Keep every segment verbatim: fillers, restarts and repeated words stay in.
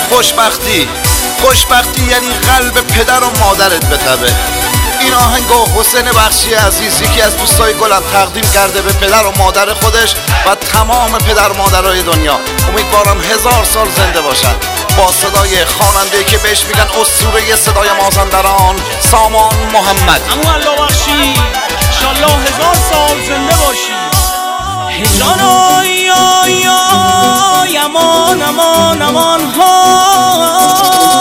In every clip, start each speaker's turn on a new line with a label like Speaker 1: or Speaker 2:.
Speaker 1: خوشبختی خوشبختی یعنی قلب پدر و مادرت بتبه. این آهنگو حسین بخشی عزیز یکی از دوستای گلم تقدیم کرده به پدر و مادر خودش و تمام پدر و مادرای دنیا. امیدوارم هزار سال زنده باشن. با صدای خواننده که بهش میگن اسطوره صدای مازندران، سامان محمد.
Speaker 2: اما الله بخشی انشالله هزار سال زنده باشی. جان آی آی آی امان امان امان ها،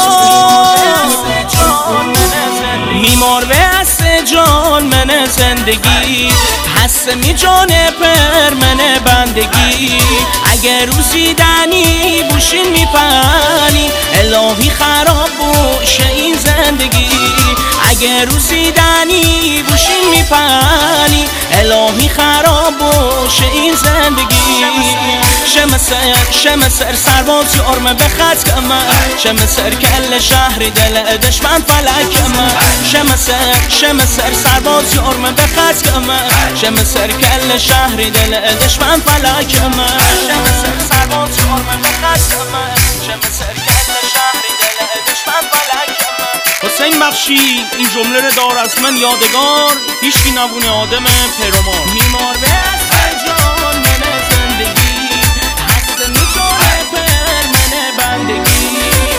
Speaker 2: میمار به هست جان من زندگی، هست می جان پر من بندگی. اگر روزی دنی بوشین میپنی الهی خراب بوشه این زندگی. اگر روزی دنی بوشین میپنی الهی خراب بوشه این زندگی. شمسر شمسر سرباز یارمه به خط کمه، شمسر کل شهری دل دشمن فلک کمه. شمسر شمسر سرباز یارمه به خط کمه، شمسر کل شهری دل دشمن فلک کمه. شمسر سرباز یارمه به خط کمه، شمسر کل شهری دل دشمن فلک کمه. حسین بخشی این جمله رو دار از من یادگار، هیچ بی نبونه آدم پیرومار. میمار به هست جان من زندگی، هست میتونه پر من بندگی.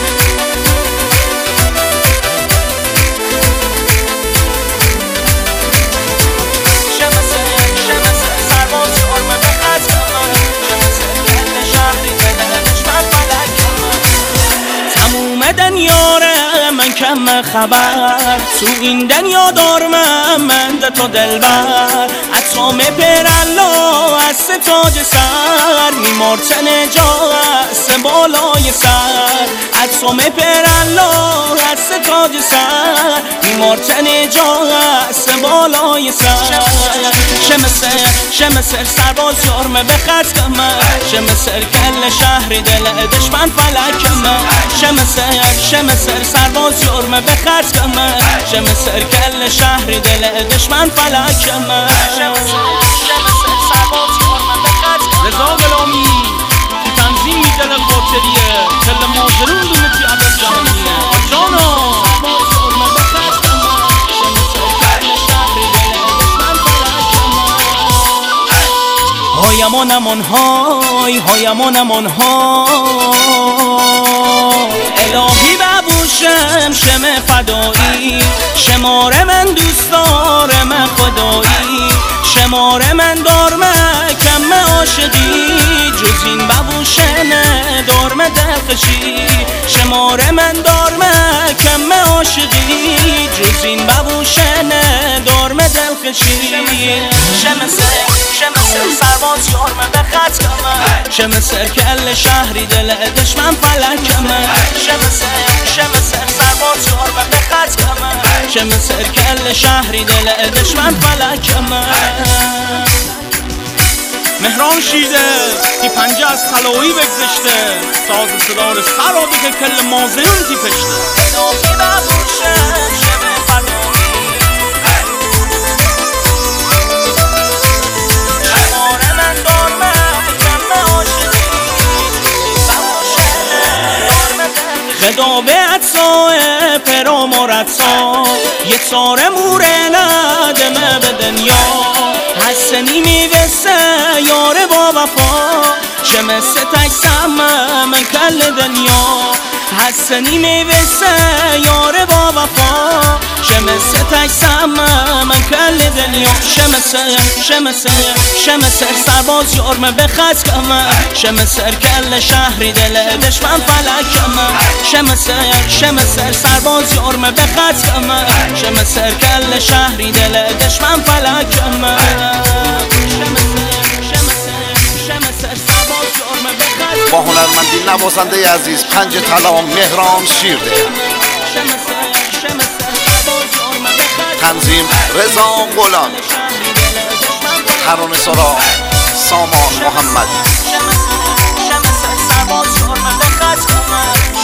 Speaker 2: شمسر شمسر سرباز یارمه به خط کمه، شمسر کل شهری دل دشمن فلک کمه. تموم دنیاره من کم خبر، تو این دنیا دارم من ده تا دلبر. اتام پرالله از تاج سر، میمار تن جا از بالای سر. اتام پرالله از تاج سر، میمار تن جا از بالای سر. شمسر شمسر سرباز یارمه به خط کمه، شمسر کل شهری دل دشمن فلک کمه. شمسر شمسر سرباز یارمه به خط کمه، شمسر کل شهری دل دشمن فلک کمه. شمسر شمسر سرباز یارمه به خط کمه. رضا غلامی تو تنظیم دل خاطریه، کل مازرون دونه تی عدد جهانیه. جانا سرباز یارمه به خط کمه، شمسر کل شهری دل دشمن فلک کمه. های امان امان های های امان امان های الهی ببوشم شم فدایی. شماره من دوست دارم خدایی، شماره من دارم کم عاشقی. جز این ببوشن دارم دلخشی، شماره من دارم کم عاشقی. جز این ببوشن دارم دلخشی. شمسر شمسر سرباز یارمه به خط کمه، شمسر کل شهری دل دشمن فلک کمه. شمسر شمسر سرباز یارمه به خط کمه، شمسر کل شهری دل دشمن فلک کمه. مهران شیده تی پنجه از طلایی بگذشته، ساز صدار سرابی که کل مازیون تی پشته. الهی ببوشم شم فدایی، شماره من دارم کم عاشقی. خدا به عطساه پرامار عطسا، یه تاره موره ندمه به دنیا. حسنی میوسه یاره با وفا، شمسه تکسم من کل دنیا. حسنی میوسه یاره با وفا، شمسه تکسم من کل دنیا. شمسه شمسه شمسر سرباز یارمه به خط کمه، شمسر کل شهری دل دشمن فلک کمه. شمسر شمسر سرباز یارمه به خط کمه، شمسر کل شهری دل دشمن فلک کمه.
Speaker 1: با هنرمندی نوازنده عزیز پنج طلا مهران شیرده. تنظیم رضا غلامی، ترانه سرا سامان محمد.